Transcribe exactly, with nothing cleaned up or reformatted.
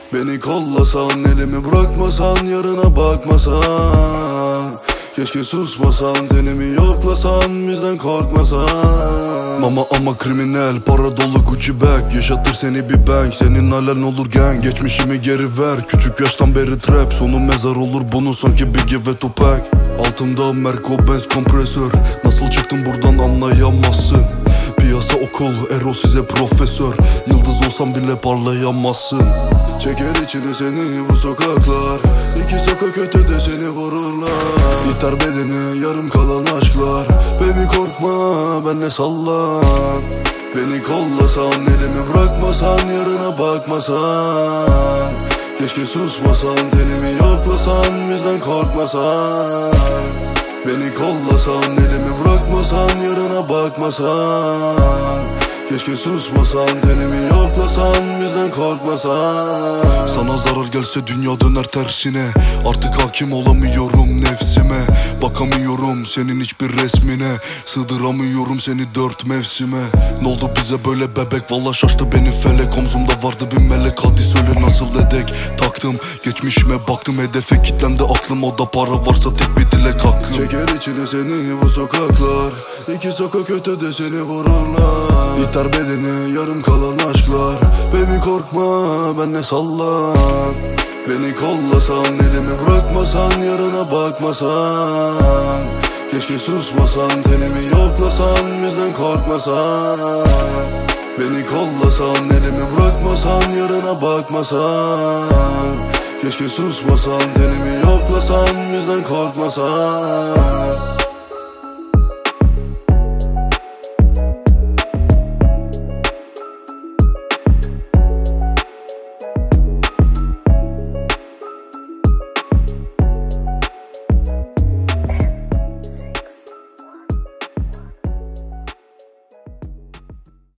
Beni kollasan, elimi bırakmasan, yarına bakmasan. Keşke susmasan, tenimi yoklasan, bizden korkmasan. Mama ama kriminal, para dolu Gucci bag. Yaşatır seni bir bank, senin halen olur gang. Geçmişimi geri ver, küçük yaştan beri trap. Sonu mezar olur bunun sanki Biggie ve Tupac. Altımda Merco Benz kompresör. Nasıl çıktım buradan anlayamazsın. Piyasa okul, Ero size profesör. Yıldız olsam bile parlayamazsın. Çeker içine seni bu sokaklar. İki sokak ötede seni vururlar. Yeter bedeni yarım kalan aşklar. Baby korkma benle sallan. Beni kollasan, elimi bırakmasan, yarına bakmasan. Keşke susmasan, tenimi yoklasan, bizden korkmasan. Beni kollasan, elimi bırakmasan, yarına bakmasan. Keşke susmasan, tenimi yoklasan, bizden korkmasan. Sana zarar gelse dünya döner tersine. Artık hakim olamıyorum nefsime. Bakamıyorum senin hiçbir resmine. Sığdıramıyorum seni dört mevsime. Ne oldu bize böyle bebek, valla şaştı beni felek. Omzumda vardı bir melek, hadi söyle nasıl edek. Taktım geçmişime baktım, hedefe kilitlendi aklım. O da para varsa tek bir dilek hakkım. Çeker içine seni bu sokaklar. İki sokak ötede seni vururlar. Yeter bedeni yarım kalan aşklar. Baby korkma benle sallan. Beni kollasan, elimi bırakmasan, yarına bakmasan. Keşke susmasan, tenimi yoklasan, bizden korkmasan. Beni kollasan, elimi bırakmasan, yarına bakmasan. Keşke susmasan, tenimi yoklasan, bizden korkmasan.